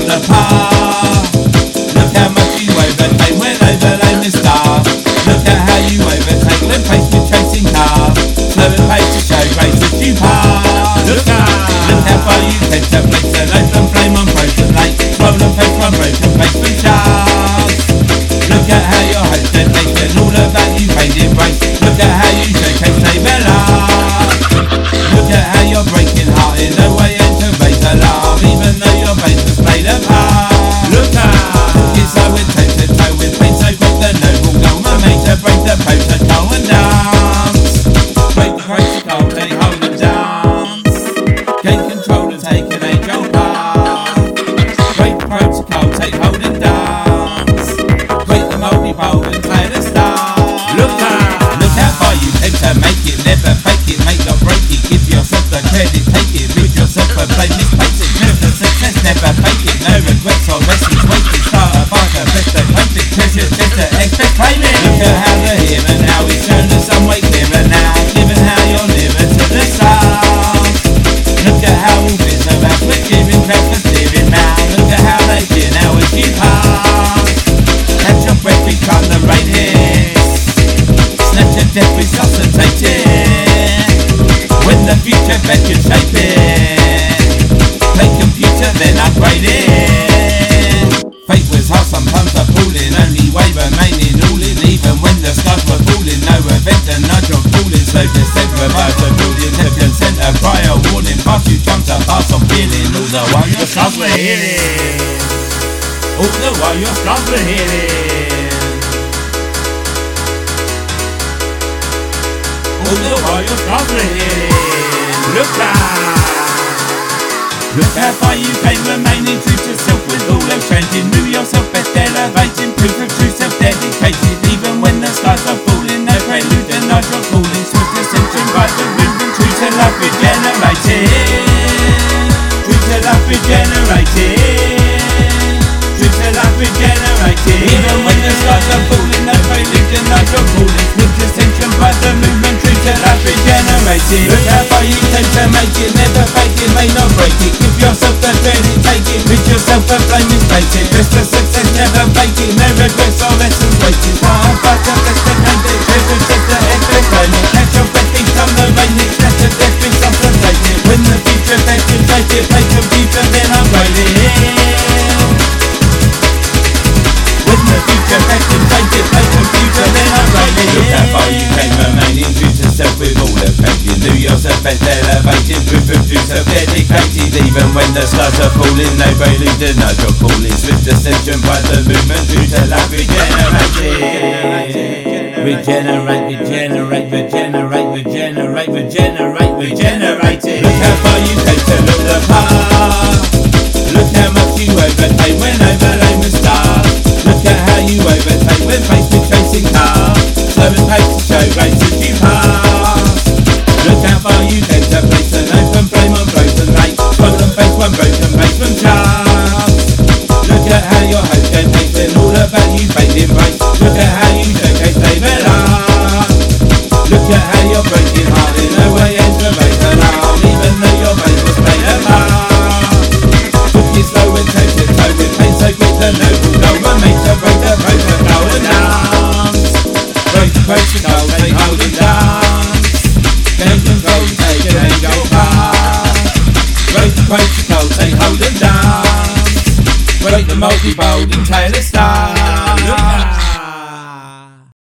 the par. Look how much you overtake when overload the star. Look at how you overtake when faced with chasing car. Slow and pace to show race as you pass. Look how far you take to place an open flame on frozen lake. Swollen face from broken face with shards. Look at how your host and nation all about you paid in race. Look at how you showcase table art. Look at how you're breaking heart in no way to raise alarm, even though your base was played apart. Look out! It's so with toe to toe with pain, so quick the noble goal, my mate to break the protocol and dance. Break the protocol, take hold and dance. Gain control and take an age-old path. Break the protocol, take hold and dance. Break the moldy bowl and play the star. Look out! Look how far you came to make it, never fake it, make or break it. Give yourself the credit, take it, rid yourself of blame, misplace it. Never success, never fake it, no regrets or lessons wasted. Start a barter, best to claim it, treasure, just to expect claiming. Look at how the here and now is shown in some way clearer now, given how you're nearer to the stars. Look at how all bits of us we're giving credit for steering now. Look at how they cheer now as you pass. Catch your breath, become the rain hits. Snatch your death, resuscitating. When the future beckons shape it. Play computer, then upgrade it. Fate was hard, sometimes appalling. Only way remaining all in, even when the stars were falling. No event and no job falling. Slow descent, revive the building. Heaven sent a prior warning. Past you jumped up, pass on feeling. All the while your stars were healing. All the while your stars were healing. All the while your stars were healing. Look out! Look how far you came, remaining true to self with all of changing. Move yourself, best elevating, proof of true self-dedicated. Even when the stars are falling, no prelude and no drop calling. Swift ascension by the movement, true to life regenerated. True to life regenerated. True to life regenerated. Even when the stars are falling, no prelude and no drop calling. Swift ascension by the movement, true to life regenerated. Look how far you came to make it, never fake it, may not break it. Give yourself the credit, take it, rid yourself of blame, misplace it. Best of success, never fake it, no regrets or lessons wasted. Fire, fighter, best to hand it, treasure, just to expect it. Catch your breath, become the rain, it's not a death, resuscitated. When the future beckons, take it, play computer, then upgrade it. When the future beckons, take it, play computer, then upgrade it. Look how far you came, remaining true to self with all the faith. You do yourself best elevated, proof of true self-dedicated. Even when the stars are falling, no prelude and no drop calling. Swift ascension by the movement, true to life regenerated. Regenerate, regenerate, regenerate, regenerate, regenerate, regenerated. Look how far you came to look the part. Look how much you overtake when overload the stars. Look at how you overtake when faced with chasing car. Slow and pace to show race as you pass. Look how far you came to place an open flame on frozen lake. Swollen face, one broken base from shards. Look at how your host can take when all about you paid in race. Look at how you showcase table art. Look at how you're breaking heart in no way ends to raise alarm, even though your base was played apart. Took it slow and toe to toe with pain, so quick the noble goal remains to break the protocol and dance. Break the protocol, take hold and dance. Gain control, take an age-old path. Break the protocol, take hold and dance. Break the multi-bold and tail a star.